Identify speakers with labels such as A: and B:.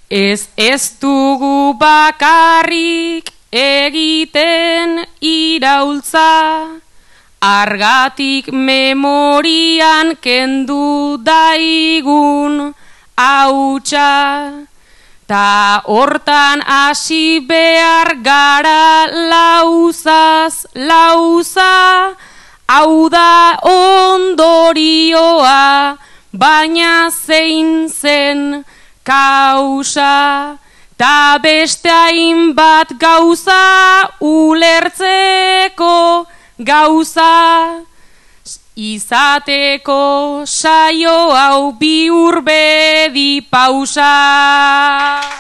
A: Ez dugu bakarrik egiten iraultza, argatik memorian kendu daigun hautsa, ta hortan hasi behar gara lauzaz lauza, hau da ondorioa, baina zein zen kausa, ta beste hainbat gauza ulertzeko gauza, izateko saio hau bihur bedi pausa.